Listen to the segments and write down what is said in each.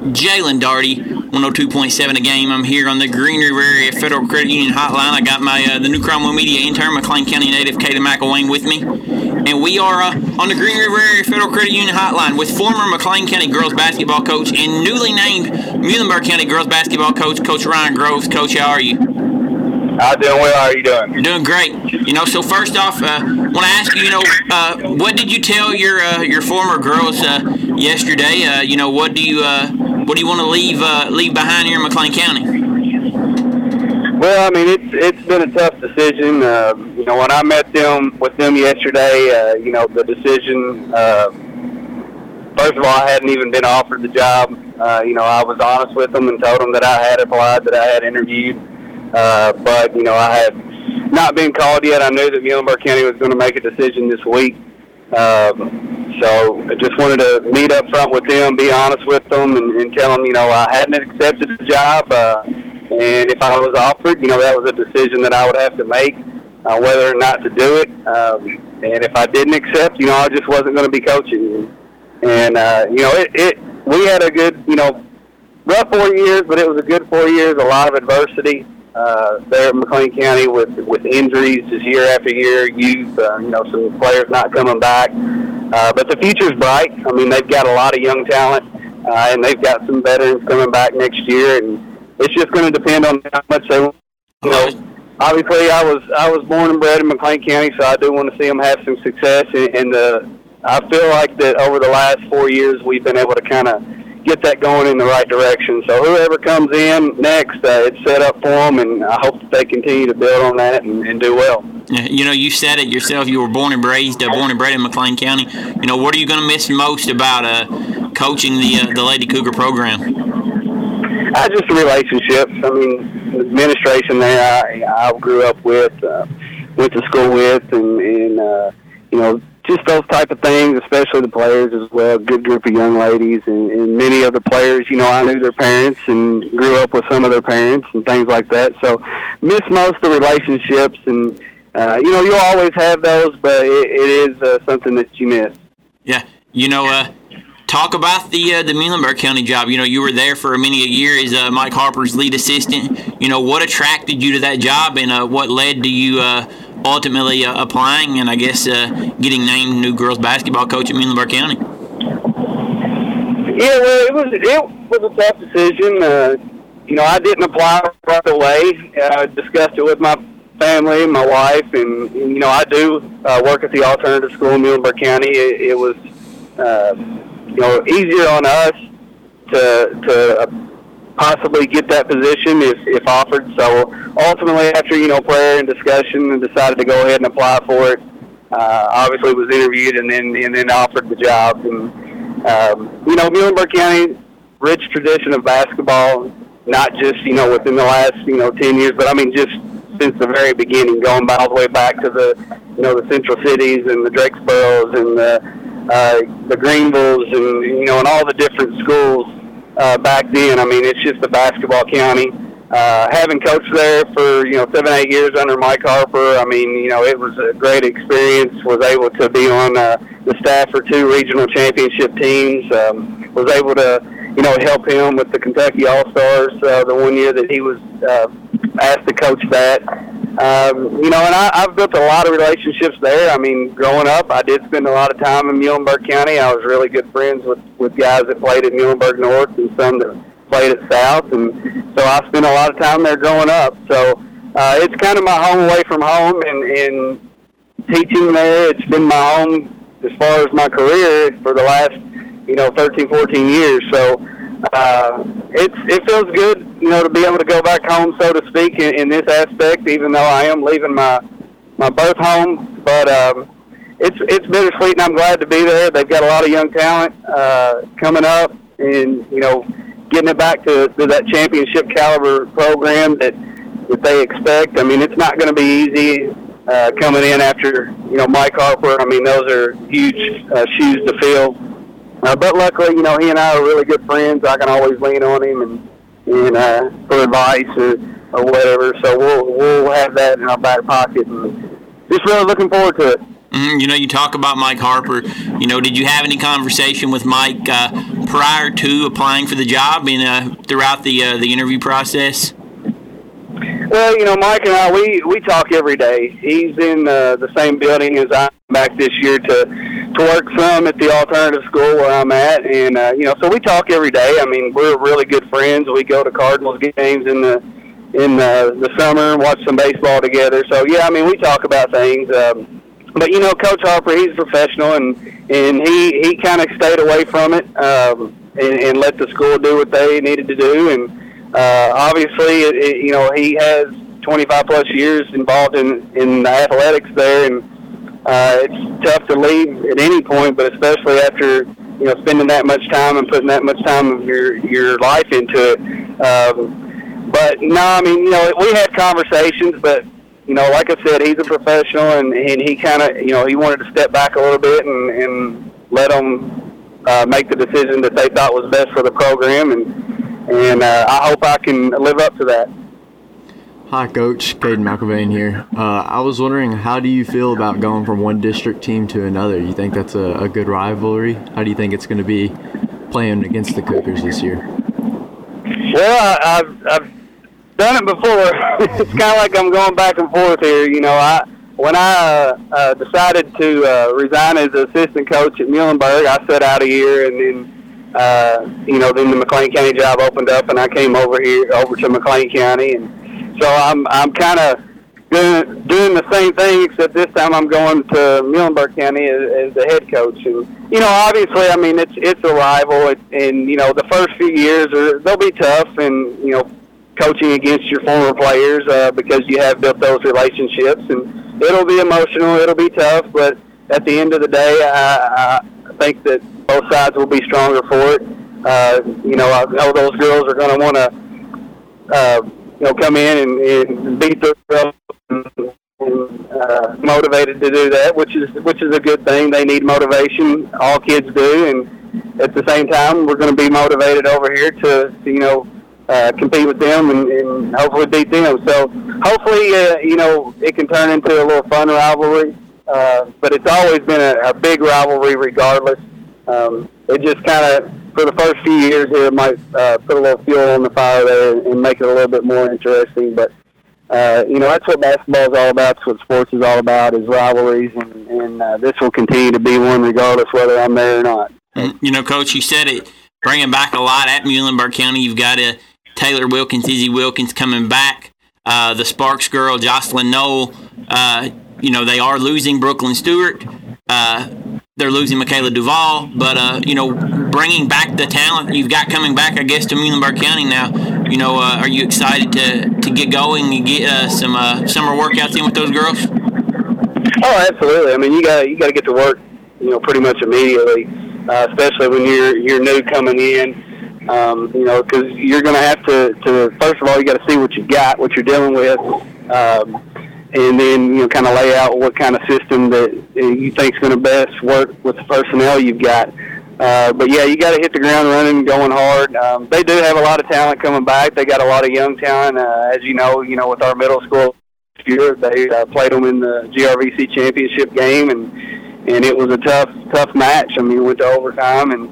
Jalen Darty, 102.7 a game. I'm here on the Green River Area Federal Credit Union Hotline. I got my the New Cromwell Media intern, McLean County native Katie McElwain with me. And we are on the Green River Area Federal Credit Union Hotline with former McLean County girls basketball coach and newly named Muhlenberg County girls basketball coach, Coach Ryan Groves. Coach, how are you? I'm doing well. How are you doing? You're doing great. So first off, want to ask you, what did you tell your former girls yesterday? What do you want to leave behind here in McLean County? Well, I mean, it's been a tough decision. When I met with them yesterday, the decision. First of all, I hadn't even been offered the job. I was honest with them and told them that I had applied, that I had interviewed. But I had not been called yet. I knew that Muhlenberg County was going to make a decision this week. So I just wanted to meet up front with them, be honest with them, and tell them, I hadn't accepted the job. And if I was offered, that was a decision that I would have to make, whether or not to do it. And if I didn't accept, I just wasn't going to be coaching. And, we had a good, rough 4 years, but it was a good 4 years, a lot of adversity. There at McLean County with injuries just year after year, youth, some players not coming back. But the future's bright. I mean, they've got a lot of young talent, and they've got some veterans coming back next year, and it's just going to depend on how much they want. Obviously I was born and bred in McLean County, so I do want to see them have some success, and I feel like that over the last 4 years we've been able to kind of get that going in the right direction. So whoever comes in next, it's set up for them, and I hope that they continue to build on that and do well. Yeah, you said it yourself. You were born and bred in McLean County. What are you going to miss most about coaching the Lady Cougar program? Just the relationships. I mean, the administration there I grew up with, went to school with, and just those type of things, especially the players as well. A good group of young ladies, and many of the players, I knew their parents and grew up with some of their parents and things like that. So miss most of the relationships, and you'll always have those, but it is something that you miss. Yeah, talk about the Muhlenberg County job. You were there for many a year as Mike Harper's lead assistant. What attracted you to that job, and what led to you ultimately applying and I guess getting named new girls basketball coach at Muhlenberg County? Yeah, well, it was a tough decision. I didn't apply right away. I discussed it with my family, my wife, and I do work at the alternative school in Muhlenberg County. It was easier on us to possibly get that position if offered. So ultimately, after prayer and discussion, and decided to go ahead and apply for it. Obviously, was interviewed and then offered the job. And Muhlenberg County, rich tradition of basketball, not just within the last 10 years, but I mean just since the very beginning, going all the way back to the the Central Cities and the Drakesboroughs and the Greenvilles and and all the different schools. Back then, I mean, it's just a basketball county. Having coached there for 7-8 years under Mike Harper, I mean, it was a great experience. Was able to be on the staff for 2 regional championship teams. Was able to help him with the Kentucky All-Stars the one year that he was asked to coach that. And I've built a lot of relationships there. I mean, growing up, I did spend a lot of time in Muhlenberg County. I was really good friends with guys that played at Muhlenberg North and some that played at South. And so I spent a lot of time there growing up. So it's kind of my home away from home. And teaching there, it's been my home as far as my career for the last, 13, 14 years. So it feels good, to be able to go back home, so to speak, in this aspect, even though I am leaving my birth home. But it's bittersweet, and I'm glad to be there. They've got a lot of young talent coming up, and getting it back to that championship caliber program that they expect. I mean, it's not going to be easy coming in after Mike Harper. I mean, those are huge shoes to fill. But luckily, he and I are really good friends. I can always lean on him and for advice or whatever. So we'll have that in our back pocket, and just really looking forward to it. You know, you talk about Mike Harper. You know, did you have any conversation with Mike prior to applying for the job and throughout the interview process? Well, you know, Mike and I, we talk every day. He's in the same building as I'm back this year to work some at the alternative school where I'm at, and you know, so we talk every day. I mean, we're really good friends. We go to Cardinals games in the summer and watch some baseball together. So yeah, I mean, we talk about things. But you know, Coach Harper, he's a professional, and he kind of stayed away from it and let the school do what they needed to do. And obviously, you know, he has 25 plus years involved in the athletics there, and it's tough to leave at any point, but especially after, you know, spending that much time and putting that much time of your life into it. But no, I mean, you know, we had conversations, but you know, like I said, he's a professional, and he kind of, you know, he wanted to step back a little bit and let them make the decision that they thought was best for the program, and I hope I can live up to that. Hi, Coach. Caden McIlvain here. I was wondering, how do you feel about going from one district team to another? You think that's a good rivalry? How do you think it's going to be playing against the Cougars this year? Well, I've done it before. It's kind of like I'm going back and forth here. You know, when I decided to resign as assistant coach at Muhlenberg, I sat out a year, and then you know, then the McLean County job opened up, and I came over to McLean County, and so I'm kind of doing the same thing, except this time I'm going to Muhlenberg County as the head coach. And you know, obviously, I mean, it's a rival, and you know, the first few years they'll be tough, and you know, coaching against your former players because you have built those relationships, and it'll be emotional, it'll be tough, but at the end of the day, I think that both sides will be stronger for it. You know, I know those girls are going to want to you know, come in and beat their girls, and motivated to do that, which is a good thing. They need motivation. All kids do, and at the same time, we're going to be motivated over here to you know, compete with them and hopefully beat them. So hopefully, you know, it can turn into a little fun rivalry. But it's always been a big rivalry regardless. It just kind of, for the first few years here, it might put a little fuel on the fire there and make it a little bit more interesting. But, you know, that's what basketball is all about. That's what sports is all about, is rivalries. And this will continue to be one regardless whether I'm there or not. You know, Coach, you said it, bringing back a lot at Muhlenberg County. You've got Taylor Wilkins, Izzy Wilkins coming back. The Sparks girl, Jocelyn Knoll, you know, they are losing Brooklyn Stewart. They're losing Michaela Duvall. But, you know, bringing back the talent you've got coming back, I guess, to Muhlenberg County now, you know, are you excited to get going and get some summer workouts in with those girls? Oh, absolutely. I mean, you got to get to work, you know, pretty much immediately, especially when you're new coming in. You know, because you're going to have to first of all, you got to see what you've got, what you're dealing with, and then, you know, kind of lay out what kind of system that you think is going to best work with the personnel you've got. But yeah, you got to hit the ground running, going hard. They do have a lot of talent coming back. They got a lot of young talent, as you know, with our middle school this year. They played them in the GRVC championship game, and it was a tough match. I mean, it went to overtime, and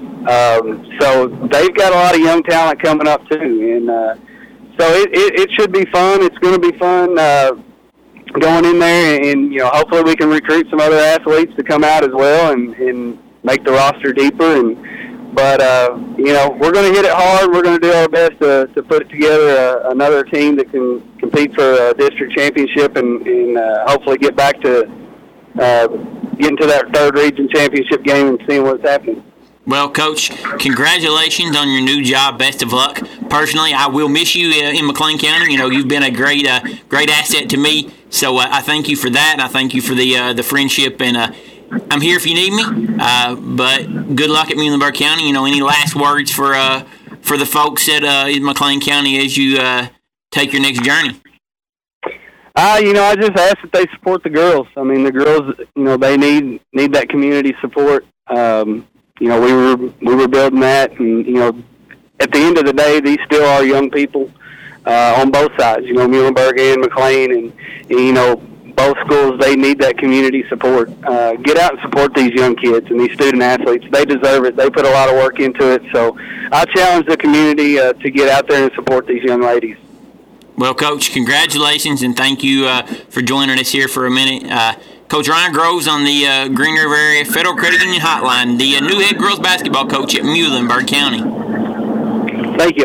so they've got a lot of young talent coming up too, and so it should be fun. It's going to be fun going in there, and you know, hopefully we can recruit some other athletes to come out as well and make the roster deeper. But you know, we're going to hit it hard. We're going to do our best to put together another team that can compete for a district championship and hopefully get back to getting to that third region championship game and seeing what's happening. Well, Coach, congratulations on your new job. Best of luck. Personally, I will miss you in McLean County. You know, you've been a great asset to me. So I thank you for that, and I thank you for the friendship. And I'm here if you need me. But good luck at Muhlenberg County. You know, any last words for the folks at in McLean County as you take your next journey? You know, I just ask that they support the girls. I mean, the girls, you know, they need that community support. You know, we were building that, and you know, at the end of the day, these still are young people on both sides. You know, Muhlenberg and McLean, and you know, both schools, they need that community support. Get out and support these young kids and these student athletes. They deserve it. They put a lot of work into it. So I challenge the community to get out there and support these young ladies. Well, Coach, congratulations, and thank you for joining us here for a minute. Coach Ryan Groves on the Green River Area Federal Credit Union Hotline, the new head girls basketball coach at Muhlenberg County. Thank you.